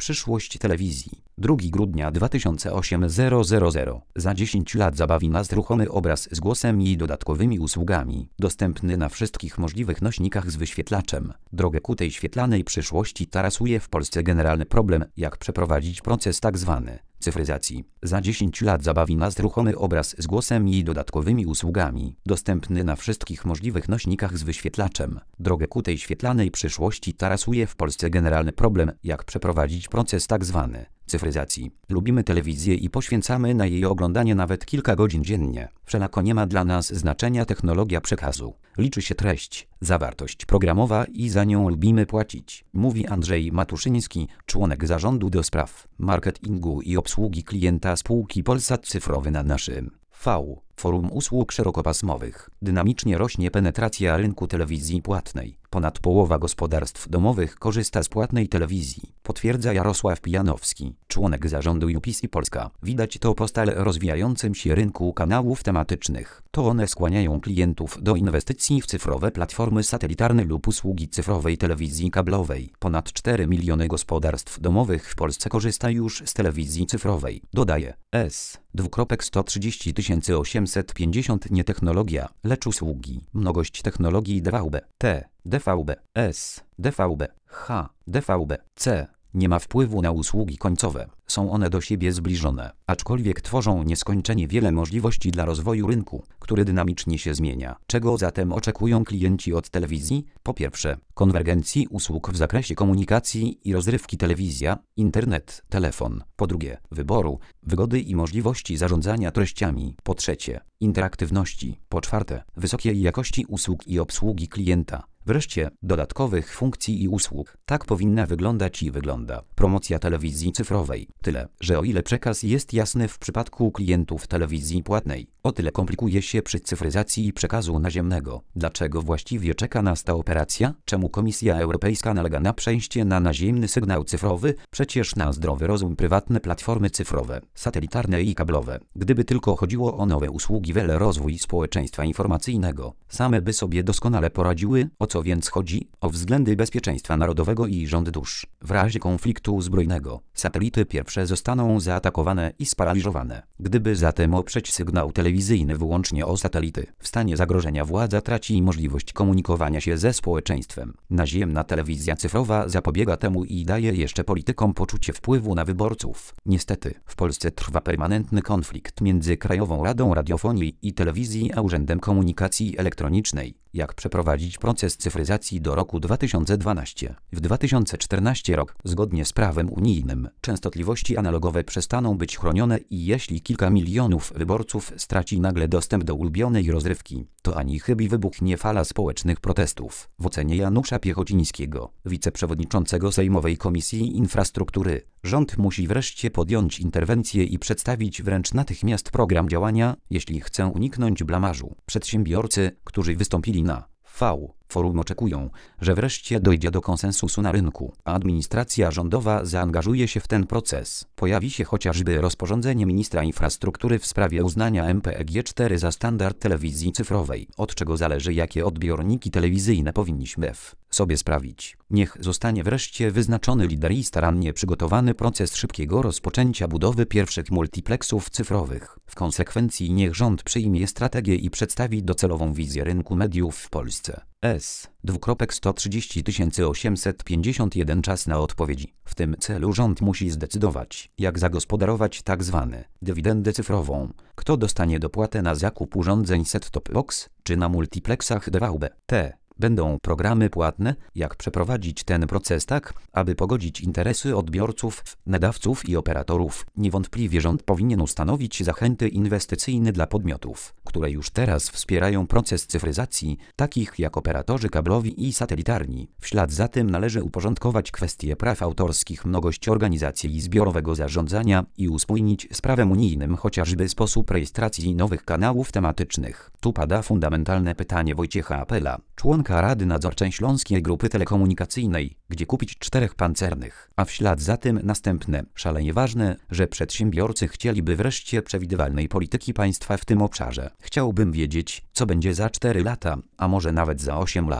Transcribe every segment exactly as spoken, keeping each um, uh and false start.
Przyszłość telewizji. drugiego grudnia dwa tysiące osiemnastego. Za dziesięć lat zabawi nas ruchomy obraz z głosem i dodatkowymi usługami, dostępny na wszystkich możliwych nośnikach z wyświetlaczem. Drogę ku tej świetlanej przyszłości tarasuje w Polsce generalny problem, jak przeprowadzić proces tzw. cyfryzacji. Za dziesięć lat zabawi nas ruchomy obraz z głosem i dodatkowymi usługami, dostępny na wszystkich możliwych nośnikach z wyświetlaczem. Drogę ku tej świetlanej przyszłości tarasuje w Polsce generalny problem, jak przeprowadzić proces tzw. cyfryzacji. Lubimy telewizję i poświęcamy na jej oglądanie nawet kilka godzin dziennie. Wszelako nie ma dla nas znaczenia technologia przekazu. Liczy się treść, zawartość programowa i za nią lubimy płacić, mówi Andrzej Matuszyński, członek zarządu do spraw marketingu i obsługi klienta spółki Polsat Cyfrowy na naszym V. Forum usług szerokopasmowych. Dynamicznie rośnie penetracja rynku telewizji płatnej. Ponad połowa gospodarstw domowych korzysta z płatnej telewizji, potwierdza Jarosław Pijanowski, członek zarządu U P C Polska. Widać to po stale rozwijającym się rynku kanałów tematycznych. To one skłaniają klientów do inwestycji w cyfrowe platformy satelitarne lub usługi cyfrowej telewizji kablowej. Ponad cztery miliony gospodarstw domowych w Polsce korzysta już z telewizji cyfrowej, dodaje S. sto trzydzieści tysięcy osiemset pięćdziesiąt nie technologia, lecz usługi. Mnogość technologii D V B, T, D V B, S, D V B, H, D V B, C nie ma wpływu na usługi końcowe. Są one do siebie zbliżone, aczkolwiek tworzą nieskończenie wiele możliwości dla rozwoju rynku, który dynamicznie się zmienia. Czego zatem oczekują klienci od telewizji? Po pierwsze, konwergencji usług w zakresie komunikacji i rozrywki telewizja, internet, telefon. Po drugie, wyboru, wygody i możliwości zarządzania treściami. Po trzecie, interaktywności. Po czwarte, wysokiej jakości usług i obsługi klienta. Wreszcie, dodatkowych funkcji i usług. Tak powinna wyglądać i wygląda promocja telewizji cyfrowej. Tyle, że o ile przekaz jest jasny w przypadku klientów telewizji płatnej, o tyle komplikuje się przy cyfryzacji przekazu naziemnego. Dlaczego właściwie czeka nas ta operacja? Czemu Komisja Europejska nalega na przejście na naziemny sygnał cyfrowy? Przecież na zdrowy rozum prywatne platformy cyfrowe, satelitarne i kablowe, gdyby tylko chodziło o nowe usługi, wiele rozwój społeczeństwa informacyjnego, same by sobie doskonale poradziły. O co więc chodzi? O względy bezpieczeństwa narodowego i rząd dusz. W razie konfliktu zbrojnego satelity pierwsze zostaną zaatakowane i sparaliżowane. Gdyby zatem oprzeć sygnał telewizyjny wyłącznie o satelity, w stanie zagrożenia władza traci możliwość komunikowania się ze społeczeństwem. Naziemna telewizja cyfrowa zapobiega temu i daje jeszcze politykom poczucie wpływu na wyborców. Niestety, w Polsce trwa permanentny konflikt między Krajową Radą Radiofonii i Telewizji a Urzędem Komunikacji Elektronicznej. Jak przeprowadzić proces cyfryzacji do roku dwa tysiące dwunastego. W dwa tysiące czternastym rok, zgodnie z prawem unijnym, częstotliwości analogowe przestaną być chronione i jeśli kilka milionów wyborców straci nagle dostęp do ulubionej rozrywki, to ani chybi wybuchnie fala społecznych protestów. W ocenie Janusza Piechocińskiego, wiceprzewodniczącego Sejmowej Komisji Infrastruktury, rząd musi wreszcie podjąć interwencję i przedstawić wręcz natychmiast program działania, jeśli chce uniknąć blamażu. Przedsiębiorcy, którzy wystąpili na V. Forum oczekują, że wreszcie dojdzie do konsensusu na rynku, a administracja rządowa zaangażuje się w ten proces. Pojawi się chociażby rozporządzenie ministra infrastruktury w sprawie uznania M P E G cztery za standard telewizji cyfrowej, od czego zależy, jakie odbiorniki telewizyjne powinniśmy w sobie sprawić. Niech zostanie wreszcie wyznaczony lider i starannie przygotowany proces szybkiego rozpoczęcia budowy pierwszych multiplexów cyfrowych. W konsekwencji niech rząd przyjmie strategię i przedstawi docelową wizję rynku mediów w Polsce. S. sto trzydzieści tysięcy osiemset pięćdziesiąt jeden czas na odpowiedzi. W tym celu rząd musi zdecydować, jak zagospodarować tzw. dywidendę cyfrową. Kto dostanie dopłatę na zakup urządzeń set-top box, czy na multiplexach D V B T. Będą programy płatne, jak przeprowadzić ten proces tak, aby pogodzić interesy odbiorców, nadawców i operatorów. Niewątpliwie rząd powinien ustanowić zachęty inwestycyjne dla podmiotów, które już teraz wspierają proces cyfryzacji, takich jak operatorzy kablowi i satelitarni. W ślad za tym należy uporządkować kwestie praw autorskich, mnogość organizacji i zbiorowego zarządzania i uspójnić z prawem unijnym chociażby sposób rejestracji nowych kanałów tematycznych. Tu pada fundamentalne pytanie Wojciecha Apela, członka Rady Nadzorczej Śląskiej Grupy Telekomunikacyjnej, gdzie kupić czterech pancernych, a w ślad za tym następne. Szalenie ważne, że przedsiębiorcy chcieliby wreszcie przewidywalnej polityki państwa w tym obszarze. Chciałbym wiedzieć, co będzie za cztery lata, a może nawet za osiem lat.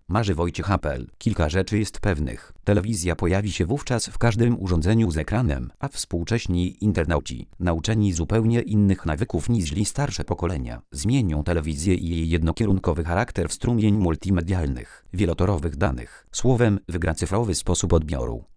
marzy Wojciech Apel. Kilka rzeczy jest pewnych. Telewizja pojawi się wówczas w każdym urządzeniu z ekranem, a współcześni internauci, nauczeni zupełnie innych nawyków niż starsze pokolenia, zmienią telewizję i jej jednokierunkowy charakter w strumień multimedialnych, wielotorowych danych. Słowem, wygra cyfrowy sposób odbioru.